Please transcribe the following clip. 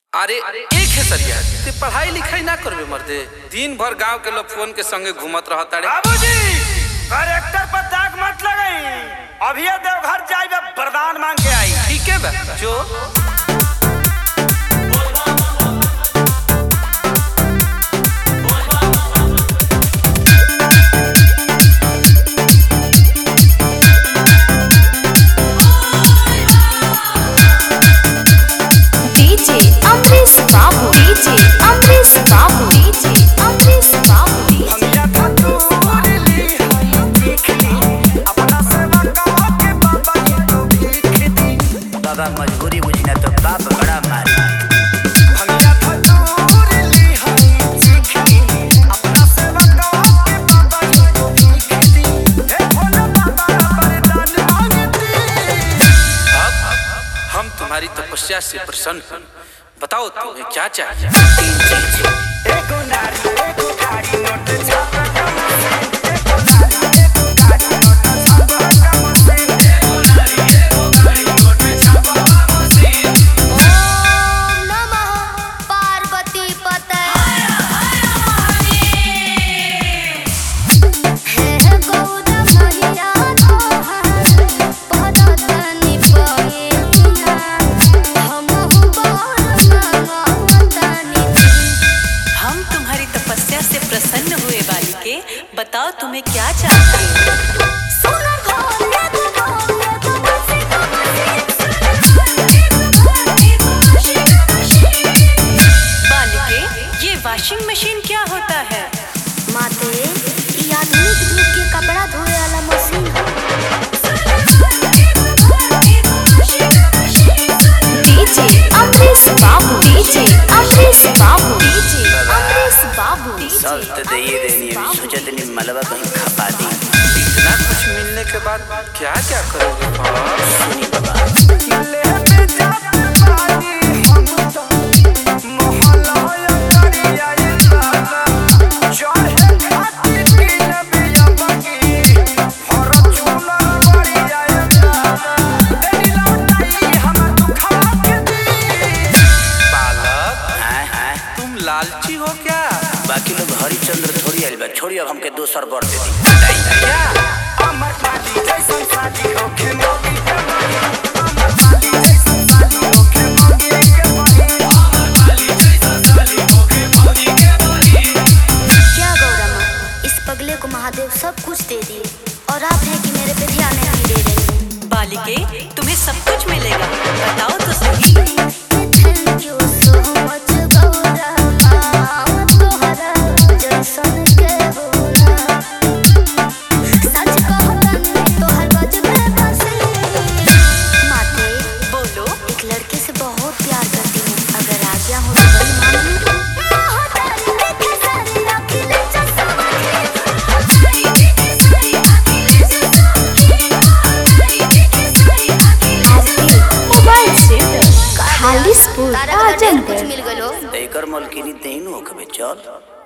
अरे एक है सरिया ते पढ़ाई लिखाई ना करबे मर्दे, दिन भर गांव के लोग फोन के संगे घूमत रहता रे। बाबूजी करेक्टर पर दाग मत लगाई, अभी देवघर जाइबे वरदान मांग के आई। ठीक है बे जो मजबूरी बुझना तो बाप बड़ा मारी। हम तुम्हारी तपस्या से प्रसन्न हैं। बताओ तुम्हें क्या चाहिए? बताओ तुम्हें क्या चाहिए? बालिके, ये वॉशिंग मशीन क्या होता है? माते, ये आधुनिक युग के कपड़ा धोए वाला मशीन है। डीजे अमरीश बाबू, डीजे अमरीश बाबू, डीजे अमरीश बाबू। सब तो दे ही देनी है, सोचा तो नहीं मलबा कहीं खपा दी। इतना कुछ मिलने के बाद क्या क्या करोगे? सुनी बाबा लालची हो क्या? बाकी लोग हरिचंद्र थोड़ी आइल बा, छोड़ी अब हमके दोसर बर दे दी। क्या गौरम्मा, इस पगले को महादेव सब कुछ दे दिए और आप हैं कि मेरे पे ध्यान नहीं दे रही। बालिके, तुम्हें सब कुछ मिलेगा, बताओ तो सही। थैंक यू सो मच कुछ मिल गलो। एकर मलकिनी तेन हो कबे चल।